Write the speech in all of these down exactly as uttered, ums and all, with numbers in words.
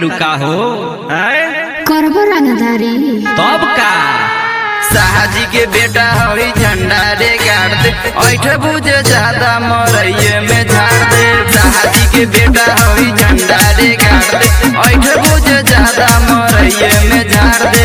तारू का हो करबो रंगदारी तब का साहजी के बेटा हई झंडा रे गाड़ दे ऐठ बुझे ज्यादा मरइये में झाड़ दे। साहजी के बेटा हई झंडा रे गाड़ दे ऐठ बुझे ज्यादा मरइये में झाड़ दे।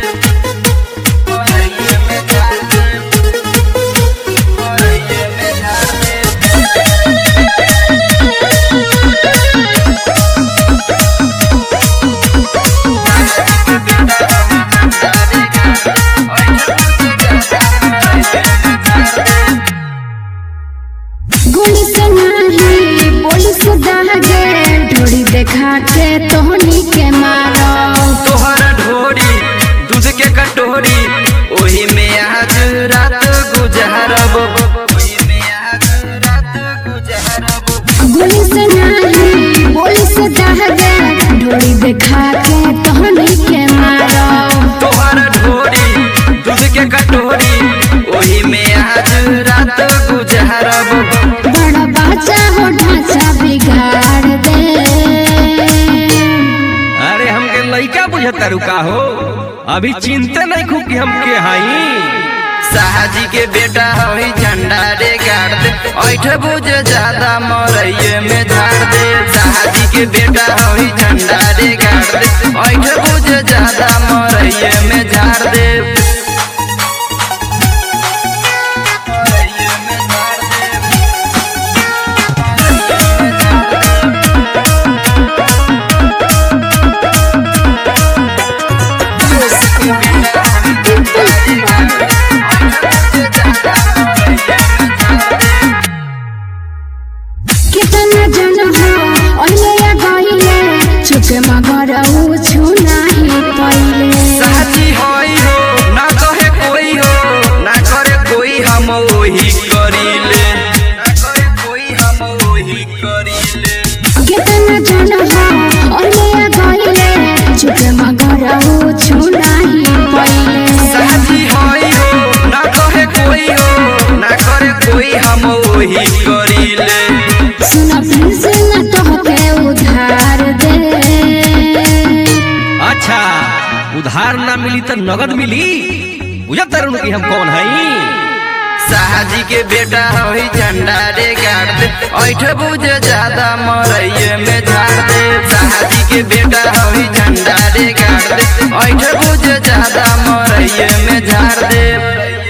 गोली से नाही पुलिस दागे ढोड़ी देखा के तोहनी के मारो तोहर ढोरी दूध के कटोरी ओही में आज रात गुजारब ओही में आज रात गुजारब। गोली से नाही पुलिस दागे ढोड़ी देखा के तोहनी के मारो तोहर ढोरी दूध के कटोरी ओही में आज रात गुजारब। बड़ा बाचा हो ढांचा बिगाड़ दे। अरे हमके लइका बुझे तारू का हो अभी चिंता नहीं खूब कि हम के हई साहजी के बेटा हई झंडा रे गाड़ दे ऐठ बुझे ज्यादा मरइये में झाड़ दे। साहजी के बेटा हई झंडा रे गाड़ दे ऐठ बुझे ज्यादा मरइये में झाड़ दे। कितना जन हो ओले या गइले चुके मगर उ छु नाही पइले साहजी हई हो ना कहे कोई हो ना करे कोई हम वही करीले ना करे कोई हम वही करीले। कितना जन हो ओले या गइले चुके मगर उ छु नाही पइले साहजी हई हो ना कहे कोई हो ना करे कोई हम वही करीले। सुन प्लीज ना तोहके उधार दे। अच्छा उधार ना मिली तो नगद मिली बुझे तारू कि हम कौन हई साहजी के बेटा हई झंडा रे गाड़ दे ऐठ बुझे ज्यादा मरइये में झाड़ दे। साहजी के बेटा हई झंडा रे गाड़ दे ऐठ बुझे ज्यादा मरइये में झाड़ दे।